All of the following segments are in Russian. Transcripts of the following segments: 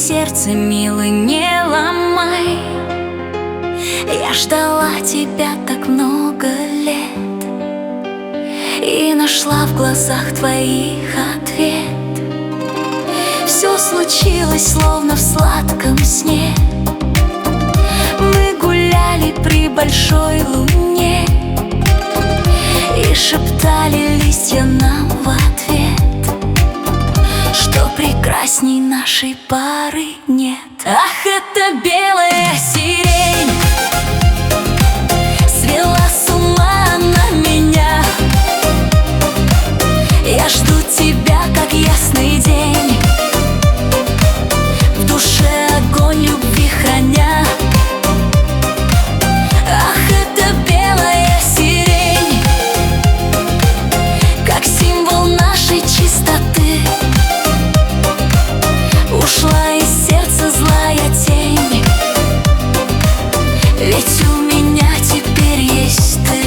сердце, милый, не ломай. Я ждала тебя так много лет и нашла в глазах твоих ответ. Все случилось словно в сладком сне. Мы гуляли при большой луне и шептали листья нам в ответ, что прекрасней нашей пары нет. Ах, это белая сирень свела с ума на меня. Я жду тебя, как ясный день, в душе огонь любви храня. Ах, это белая сирень, как символ нашей чистоты. Ушла из сердца злая тень, ведь у меня теперь есть ты.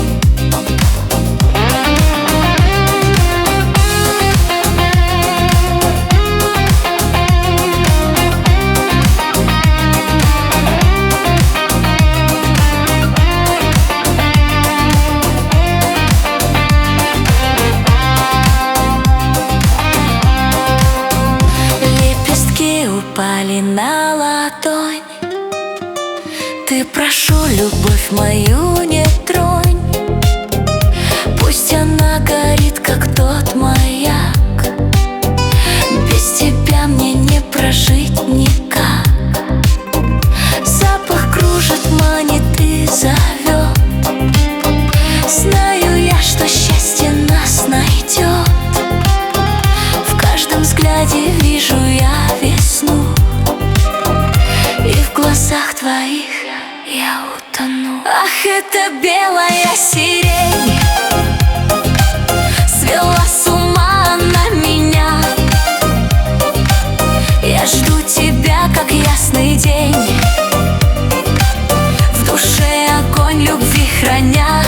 Упали на ладонь. Ты, прошу, любовь мою не тронь. Пусть она горит, как тот маяк. Без тебя мне не прожить никак. Запах кружит, манит и зовет. Знаю я, что счастье нас найдет. В каждом взгляде вижу я весну, и в глазах твоих я утону. Ах, это белая сирень свела с ума на меня. Я жду тебя, как ясный день, в душе огонь любви храня.